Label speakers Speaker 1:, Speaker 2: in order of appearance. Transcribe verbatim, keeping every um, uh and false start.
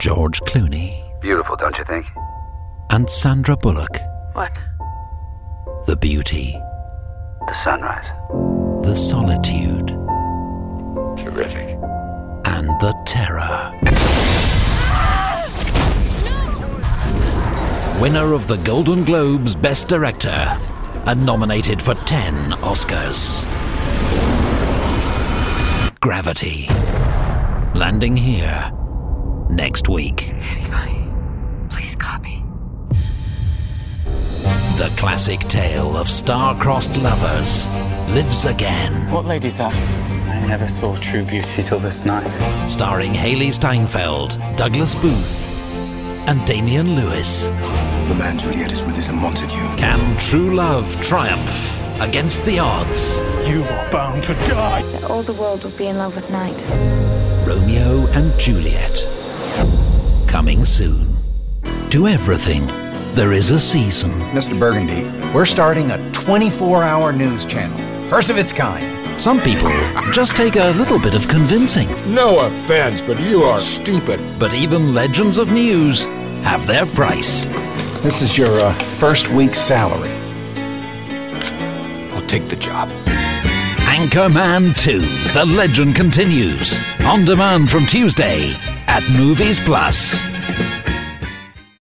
Speaker 1: George Clooney.
Speaker 2: Beautiful, don't you think?
Speaker 1: And Sandra Bullock.
Speaker 3: What?
Speaker 1: The beauty.
Speaker 2: The sunrise.
Speaker 1: The solitude.
Speaker 2: Terrific.
Speaker 1: And the terror. Winner of the Golden Globes Best Director, and nominated for ten Oscars. Gravity. Landing here next week.
Speaker 3: Anybody, please copy.
Speaker 1: The classic tale of star-crossed lovers lives again.
Speaker 4: What lady's that? I never saw true beauty till this night.
Speaker 1: Starring Haley Steinfeld, Douglas Booth, and Damian Lewis.
Speaker 5: The man Juliet is with is a Montague.
Speaker 1: Can true love triumph against the odds?
Speaker 4: You are bound to die.
Speaker 6: That all the world would be in love with Night.
Speaker 1: Romeo and Juliet. Coming soon. To everything, there is a season.
Speaker 7: Mister Burgundy, we're starting a twenty-four hour news channel. First of its kind.
Speaker 1: Some people just take a little bit of convincing.
Speaker 8: No offense, but you are stupid.
Speaker 1: But even legends of news have their price.
Speaker 7: This is your uh, first week's salary.
Speaker 8: I'll take the job.
Speaker 1: Anchorman two, The Legend continues. On demand from Tuesday at Movies Plus.